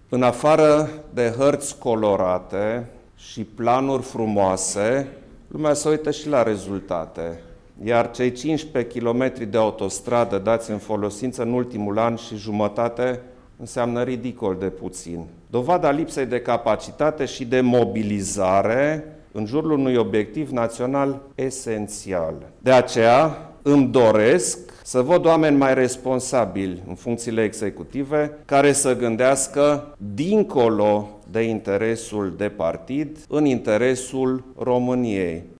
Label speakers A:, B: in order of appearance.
A: În afară de hărți colorate și planuri frumoase, lumea se uită și la rezultate. Iar cei 15 km de autostradă dați în folosință în ultimul an și jumătate înseamnă ridicol de puțin. Dovada lipsei de capacitate și de mobilizare în jurul unui obiectiv național esențial. De aceea îmi doresc să văd oameni mai responsabili în funcțiile executive, care să gândească dincolo de interesul de partid, în interesul României.